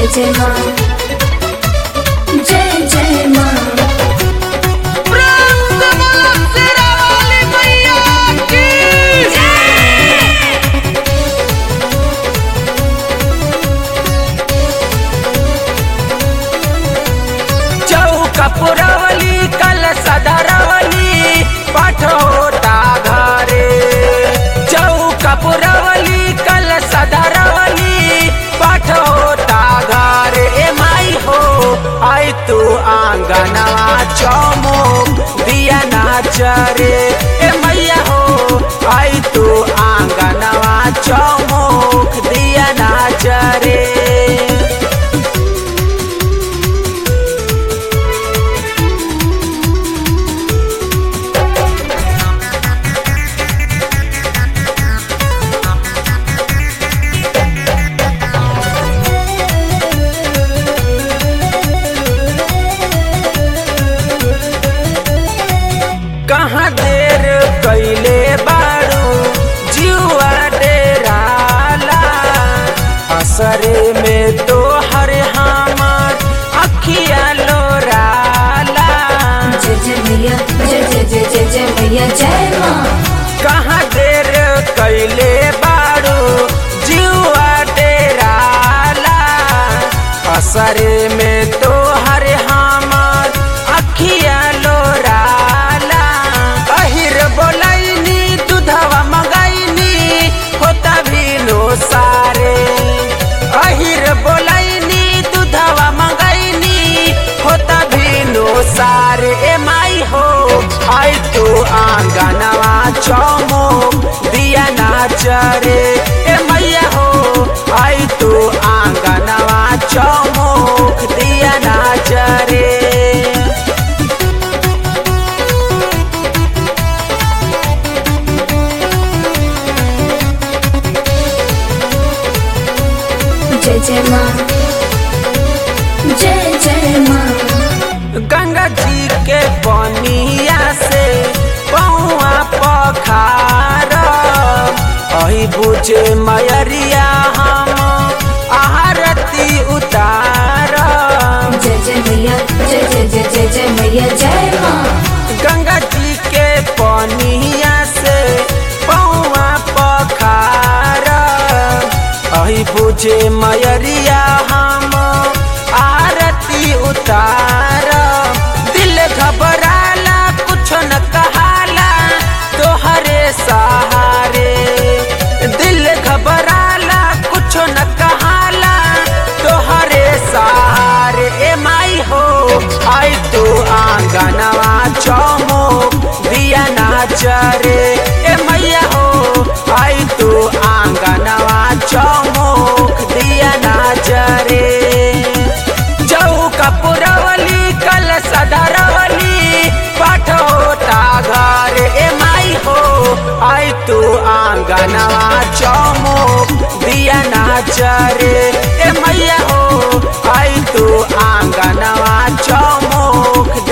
जय माँ, जय जय माँ। कपुरवली कल सदरवली पाठ होता घरे। चौकपुरवली कल सदरवली पाठ होता घरे। ए माई हो आई तू आंगनवा चौमुख दिया नाचरे। ए मैया हो आई तू आंगनवा चौमुख दिया नाचरे। कहाँ देर कैले बारू जीवा डेराला। असरे में तो हर हमर अखिया लोराला। जय जय मैया, जय जय जय जय जय मैया, जय माँ। कहाँ देर कैले बारू जीवा डेराला। असरे में तो हर हमर अखिया लोराला। बोलैनी दूधवा मंगैनी होता भीनो सारे। अहिर बोलैनी दूधवा मंगैनी होता भीनो सारे। ए माई हो आई तू आंगनवा चौमुख दिया नाचरे। ए मैया हो आई तू आंगनवा चौमुख दिया नाचरे। जय जय माँ, जय जय माँ। गंगा जी के पनिया से पौआ पखार। अही बुझे मयरिया हम आरती उतार। जय जय मैया, जय जय जय जय जय मैया, जय माँ। गंगा जी के पनिया से पौआ पखार। अही बुझे मयरिया हम आरती उतार। दिल घबराला कुछ न कहाला तोहरे सहारे। दिल घबराला कुछ न कहाला तोहरे सहारे। ए माई हो आई तू आंगनवा चौमुख दिया नाचरे। ए मैया हो आई तू आंगनवा चौमुख दिया नाचरे। चौकपुरवली कल सदरवली पाठ होता घरे। ए माई हो आई तू आंगनवा चौमुख दिया नाचरे। ए मैया हो आई तू आंगनवा चौमुख